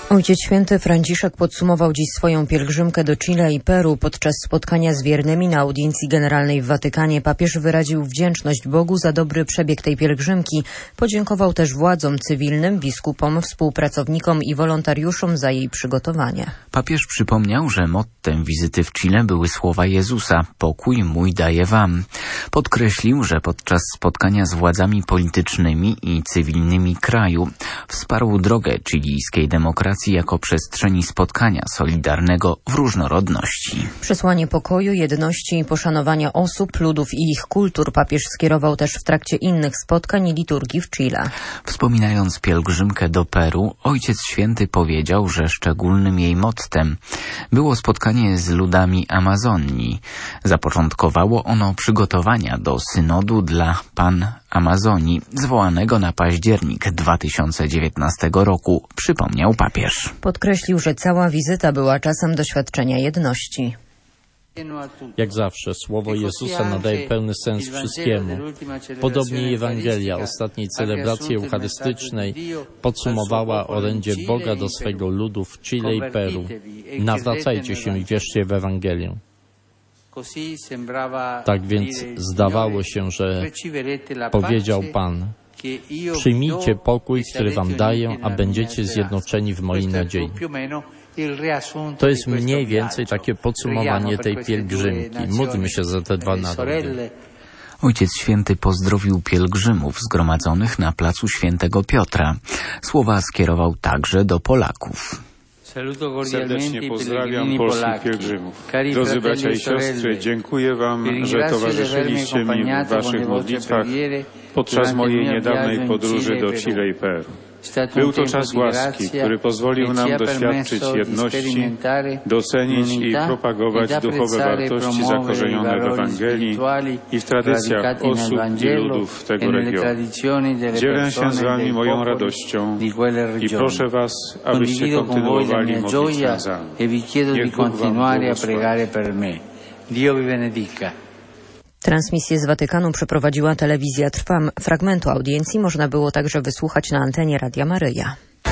Ojciec Święty Franciszek podsumował dziś swoją pielgrzymkę do Chile i Peru. Podczas spotkania z wiernymi na audiencji generalnej w Watykanie papież wyraził wdzięczność Bogu za dobry przebieg tej pielgrzymki. Podziękował też władzom cywilnym, biskupom, współpracownikom i wolontariuszom za jej przygotowanie. Papież przypomniał, że mottem wizyty w Chile były słowa Jezusa: pokój mój daję wam. Podkreślił, że podczas spotkania z władzami politycznymi i cywilnymi kraju wsparł drogę chilijskiej demokracji jako przestrzeni spotkania solidarnego w różnorodności. Przesłanie pokoju, jedności i poszanowania osób, ludów i ich kultur papież skierował też w trakcie innych spotkań i liturgii w Chile. Wspominając pielgrzymkę do Peru, Ojciec Święty powiedział, że szczególnym jej mottem było spotkanie z ludami Amazonii. Zapoczątkowało ono przygotowania do synodu dla Pan Amazonii, zwołanego na październik 2019 roku, przypomniał papież. Podkreślił, że cała wizyta była czasem doświadczenia jedności. Jak zawsze, słowo Jezusa nadaje pełny sens wszystkiemu. Podobnie Ewangelia ostatniej celebracji eucharystycznej podsumowała orędzie Boga do swego ludu w Chile i Peru. Nawracajcie się i wierzcie w Ewangelię. Tak więc zdawało się, że powiedział Pan: przyjmijcie pokój, który wam daję, a będziecie zjednoczeni w mojej nadziei. To jest mniej więcej takie podsumowanie tej pielgrzymki. Módlmy się za te dwa narody. Ojciec Święty pozdrowił pielgrzymów zgromadzonych na placu Świętego Piotra. Słowa skierował także do Polaków. Serdecznie pozdrawiam polskich pielgrzymów. Drodzy bracia i siostry, dziękuję wam, że towarzyszyliście mi w waszych modlitwach podczas mojej niedawnej podróży do Chile i Peru. Był to czas łaski, który pozwolił nam doświadczyć jedności, docenić i propagować duchowe wartości zakorzenione w Ewangelii i w tradycjach osób i ludów tego regionu. Dzielę się z wami moją radością i proszę was, abyście kontynuowali modlić się za mnie. Niech Bóg wam błogosławi. Transmisję z Watykanu przeprowadziła telewizja Trwam. Fragmentu audiencji można było także wysłuchać na antenie Radia Maryja.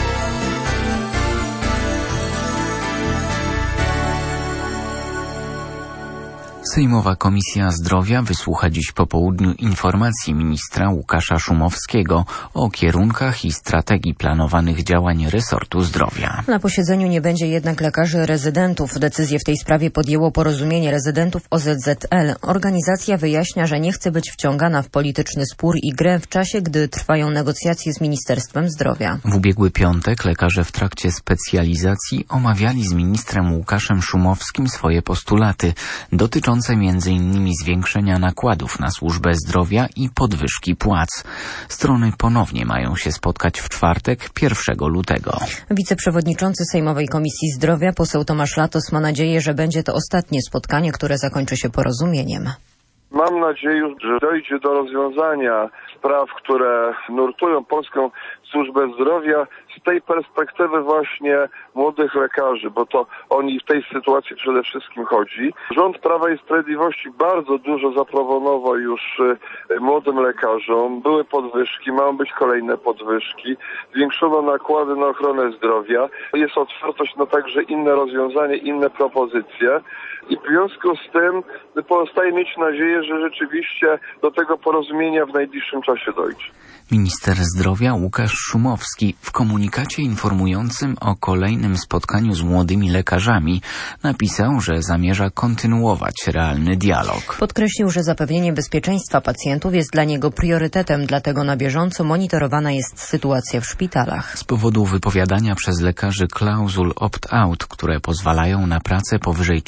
Sejmowa Komisja Zdrowia wysłucha dziś po południu informacji ministra Łukasza Szumowskiego o kierunkach i strategii planowanych działań resortu zdrowia. Na posiedzeniu nie będzie jednak lekarzy rezydentów. Decyzję w tej sprawie podjęło Porozumienie Rezydentów OZZL. Organizacja wyjaśnia, że nie chce być wciągana w polityczny spór i grę w czasie, gdy trwają negocjacje z Ministerstwem Zdrowia. W ubiegły piątek lekarze w trakcie specjalizacji omawiali z ministrem Łukaszem Szumowskim swoje postulaty dotyczące m.in. zwiększenia nakładów na służbę zdrowia i podwyżki płac. Strony ponownie mają się spotkać w czwartek, 1 lutego. Wiceprzewodniczący Sejmowej Komisji Zdrowia, poseł Tomasz Latos, ma nadzieję, że będzie to ostatnie spotkanie, które zakończy się porozumieniem. Mam nadzieję, że dojdzie do rozwiązania spraw, które nurtują polską służbę zdrowia z tej perspektywy właśnie młodych lekarzy, bo to oni w tej sytuacji przede wszystkim chodzi. Rząd Prawa i Sprawiedliwości bardzo dużo zaproponował już młodym lekarzom. Były podwyżki, mają być kolejne podwyżki. Zwiększono nakłady na ochronę zdrowia. Jest otwartość na także inne rozwiązania, inne propozycje. I w związku z tym pozostaje mieć nadzieję, że rzeczywiście do tego porozumienia w najbliższym czasie dojdzie. Minister zdrowia Łukasz Szumowski w komunikacie informującym o kolejnym spotkaniu z młodymi lekarzami napisał, że zamierza kontynuować realny dialog. Podkreślił, że zapewnienie bezpieczeństwa pacjentów jest dla niego priorytetem, dlatego na bieżąco monitorowana jest sytuacja w szpitalach. Z powodu wypowiadania przez lekarzy klauzul opt-out, które pozwalają na pracę powyżej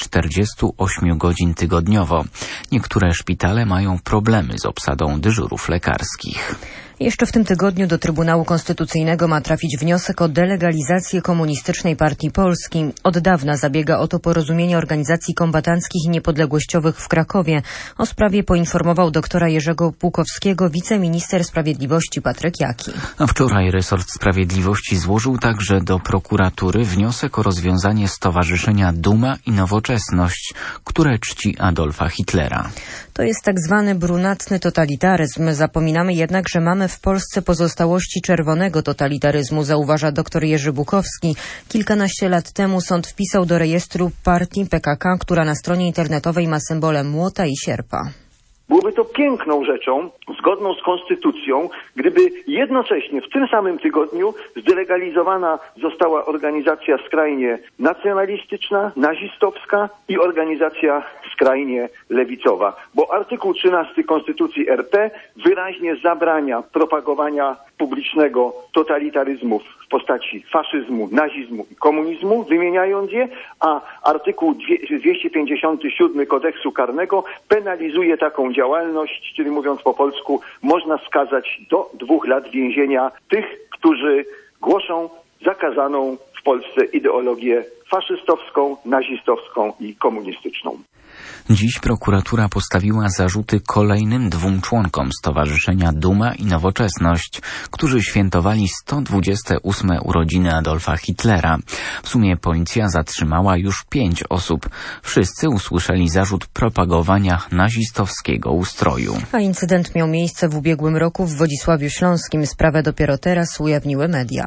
48 godzin tygodniowo, niektóre szpitale mają problemy z obsadą dyżurów lekarskich. Jeszcze w tym tygodniu do Trybunału Konstytucyjnego ma trafić wniosek o delegalizację Komunistycznej Partii Polski. Od dawna zabiega o to Porozumienie Organizacji Kombatanckich i Niepodległościowych w Krakowie. O sprawie poinformował doktora Jerzego Płukowskiego wiceminister sprawiedliwości Patryk Jaki. A wczoraj resort sprawiedliwości złożył także do prokuratury wniosek o rozwiązanie Stowarzyszenia Duma i Nowoczesność, które czci Adolfa Hitlera. To jest tak zwany brunatny totalitaryzm. Zapominamy jednak, że mamy w Polsce pozostałości czerwonego totalitaryzmu, zauważa dr Jerzy Bukowski. Kilkanaście lat temu sąd wpisał do rejestru partii PKK, która na stronie internetowej ma symbole młota i sierpa. Byłoby to piękną rzeczą, zgodną z konstytucją, gdyby jednocześnie w tym samym tygodniu zdelegalizowana została organizacja skrajnie nacjonalistyczna, nazistowska i organizacja skrajnie lewicowa. Bo artykuł 13 Konstytucji RP wyraźnie zabrania propagowania publicznego totalitaryzmów w postaci faszyzmu, nazizmu i komunizmu, wymieniając je, a artykuł 257 Kodeksu Karnego penalizuje taką działalność, czyli mówiąc po polsku, można skazać do 2 lat więzienia tych, którzy głoszą zakazaną w Polsce ideologię faszystowską, nazistowską i komunistyczną. Dziś prokuratura postawiła zarzuty kolejnym 2 członkom Stowarzyszenia Duma i Nowoczesność, którzy świętowali 128 urodziny Adolfa Hitlera. W sumie policja zatrzymała już 5 osób. Wszyscy usłyszeli zarzut propagowania nazistowskiego ustroju. A incydent miał miejsce w ubiegłym roku w Wodzisławiu Śląskim. Sprawę dopiero teraz ujawniły media.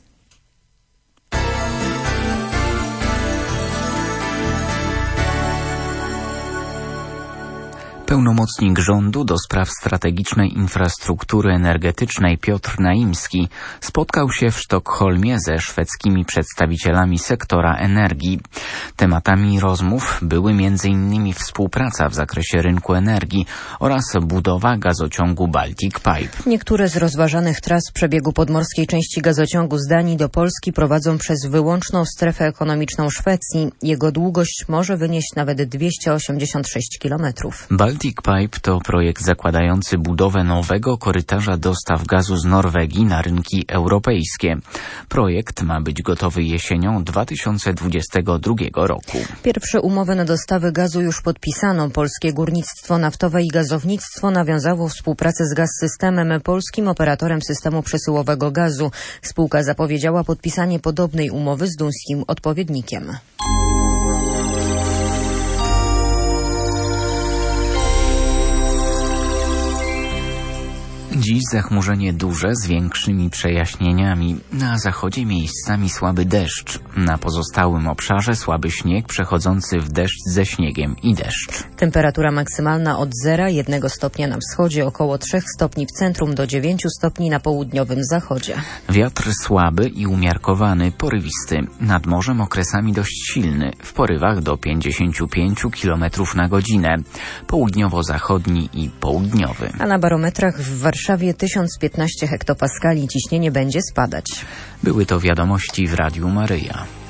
Pełnomocnik rządu do spraw strategicznej infrastruktury energetycznej Piotr Naimski spotkał się w Sztokholmie ze szwedzkimi przedstawicielami sektora energii. Tematami rozmów były m.in. współpraca w zakresie rynku energii oraz budowa gazociągu Baltic Pipe. Niektóre z rozważanych tras przebiegu podmorskiej części gazociągu z Danii do Polski prowadzą przez wyłączną strefę ekonomiczną Szwecji. Jego długość może wynieść nawet 286 km. Baltic Pipe to projekt zakładający budowę nowego korytarza dostaw gazu z Norwegii na rynki europejskie. Projekt ma być gotowy jesienią 2022 roku. Pierwsze umowy na dostawy gazu już podpisano. Polskie Górnictwo Naftowe i Gazownictwo nawiązało współpracę z Gaz-Systemem, polskim operatorem systemu przesyłowego gazu. Spółka zapowiedziała podpisanie podobnej umowy z duńskim odpowiednikiem. Dziś zachmurzenie duże z większymi przejaśnieniami. Na zachodzie miejscami słaby deszcz. Na pozostałym obszarze słaby śnieg przechodzący w deszcz ze śniegiem i deszcz. Temperatura maksymalna od 0,1 stopnia na wschodzie, około 3 stopni w centrum do 9 stopni na południowym zachodzie. Wiatr słaby i umiarkowany, porywisty. Nad morzem okresami dość silny, w porywach do 55 km na godzinę. Południowo-zachodni i południowy. A na barometrach w Warszawie 1015 hektopaskali, ciśnienie będzie spadać. Były to wiadomości w Radiu Maryja.